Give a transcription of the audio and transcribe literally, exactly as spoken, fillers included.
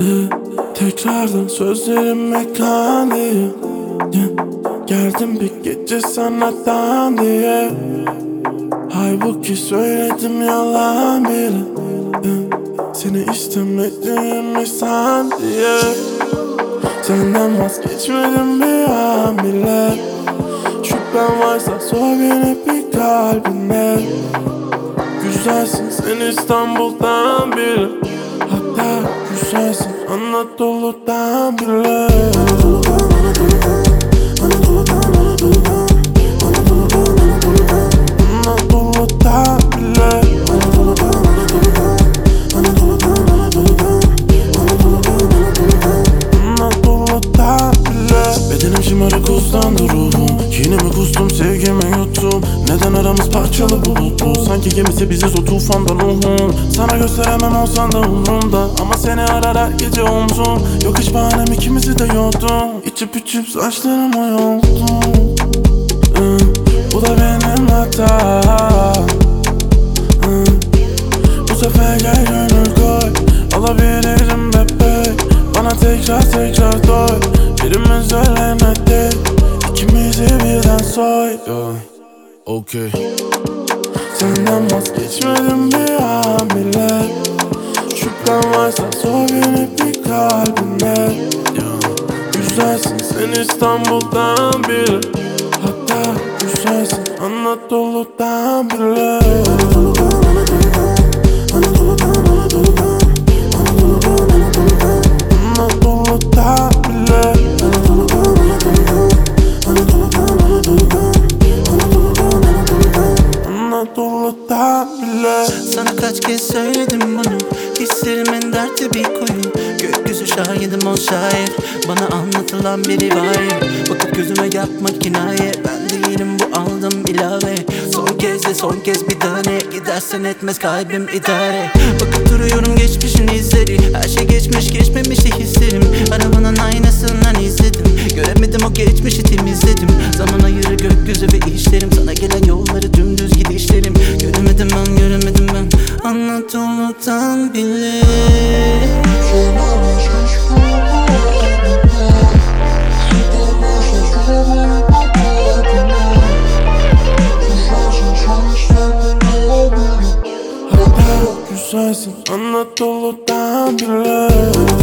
Tekrardan sözlerime kan diye geldim bir gece sanattan diye. Halbuki söyledim yalan bile, seni istemediğimi san diye. Senden vazgeçmedim bir an bile. Şüphen varsa sor beni bir kalbine. Güzelsin sen İstanbul'dan bile, hatta güzelsin Anadolu'dan bile. Bedenim şımarık uzlandı ruhum. Kinimi kustum sevgimi yuttum. Neden aramız parçalı bulutlu? Sanki gemisi biziz o tufandan uhum. Sana gösteremem olsan da umrumda, ama seni arar her gece omzum. Yok hiç bahanem, ikimizi de yordum. İçip içip saçlarıma yoldum. hmm, Bu da benim hatam. hmm, Bu sefer gel gönül koy. Alabilirim bebek, bana tekrar tekrar doy. Birimiz ölene dek, ikimizi birden soy. yeah. Okay. Senden vazgeçmedim bir an bile. Şüphen varsa sor beni bir kalbine. yeah. Güzelsin sen İstanbul'dan bile, hatta güzelsin Anadolu'dan bile. Anadolu'dan, Anadolu'dan, Anadolu'dan, Anadolu'dan, Anadolu'dan bile. Anadolu'dan bile. Sana kaç kez söyledim bunu, hislerimin derdi bir kuyu. Gökyüzü şahidim o şahit, bana anlatılan bir rivayet. Bakıp gözüme yapma kinaye, ben değilim bu aldım ilave. Son kez de son kez bir tane, gidersen etmez kalbim idare. Bakıp duruyorum geçmişin izleri, her şey geçmiş geçmemişi hislerim. Arabanın aynasından izledim, göremedim o geçmişi temizledim. Zaman ayırır gökyüzü ve işlerim, sana gelen yolları dümdüz gidişlerim. Göremedim ben, göremedim ben Anadolu'dan bile. Hatta güzelsin Anadolu'dan bile.